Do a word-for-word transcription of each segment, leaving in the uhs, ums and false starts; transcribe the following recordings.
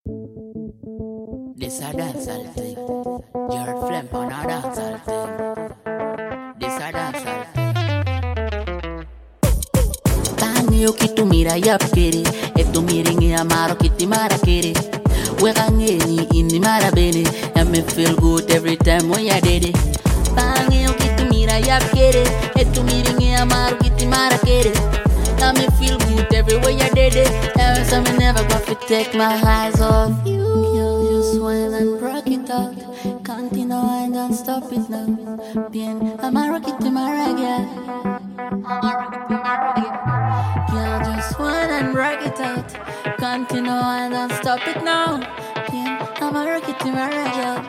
This a dancehall thing. Your flame on a dancehall thing. This a dancehall thing. Tanyo kitu mira yap kere. Eto miringi amaro kiti mara kere. Wekangeni ini mara bene. And me feel good every time when you did it. Tanyo kitu mira yap kere. Eto miringi amaro kiti mara kere. And me feel good everywhere you did it. Ever so me never got to take my eyes off you. Swell and rock it out. Can't deny and don't stop it now. Bien, I'm a rocket to my reggae. I'm a rocket to my reggae. Girl, just swell and rock it out. Can't deny and don't stop it now. Bien, I'm a rocket to my reggae.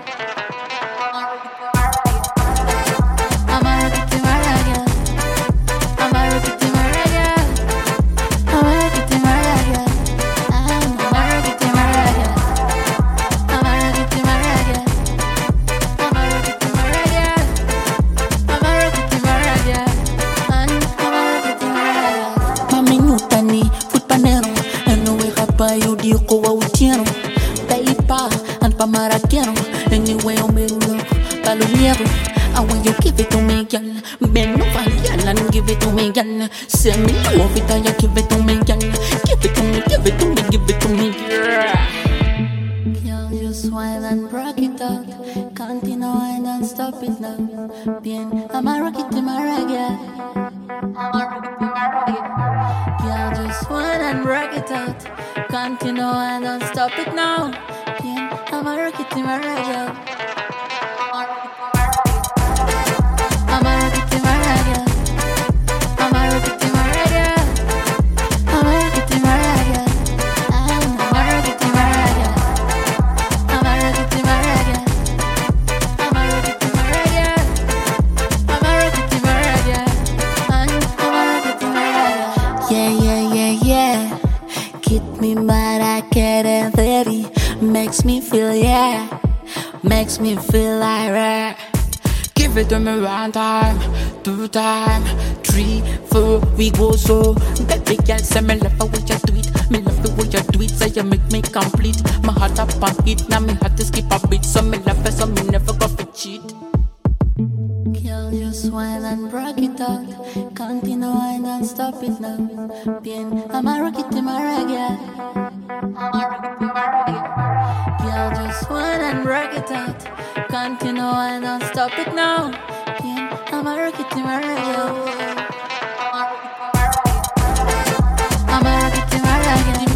I'm a rocket to my reggae. I'm a rocket to my reggae. I'm a rocket to my reggae. I'm a rocket to my reggae. You di ko wa utiano Paipa and pamarakiano Anyway o me look Paluniero And when you give it to me girl Ben no valian and give it to me girl Say me love it and you give it to me girl Give it to me, give it to me, give it to me girl Girl you swile and rock it out Can't deny and don't stop it now Bien, I'm a rocket to my reggae I'm a rocket to my reggae Girl just swile and rock it out Can't you know and don't stop it now. Bien, I'm a rocket in my reggae. I'm a rocket in my reggae. I'm a rocket in my reggae. I'm a rocket in my reggae. I'm a rocket in my reggae. I'm a rocket in my reggae. I'm a rocket in my reggae. I'm a rocket in my reggae. I'm a rocket in my reggae. Yeah, yeah, yeah, yeah. Keep me mad, I get it ready. Makes me feel, yeah. Makes me feel like that. Give it to me one time, two time, three, four, we go so. Baby girl say me love the way you do it. Me love the way you do it, so you make me complete. My heart up on it, now me heart to skip a beat. So me love it, so me never go for cheat. Girl, you swile and rock it out. Can't deny and don't stop it now. Bien, I'm a rocket in my reggae. I'm a rocket in my reggae. Girl, just swile and rock it out. Can't deny and don't stop it now. Bien, I'm a rocket in my reggae. I'm a rocket in my reggae.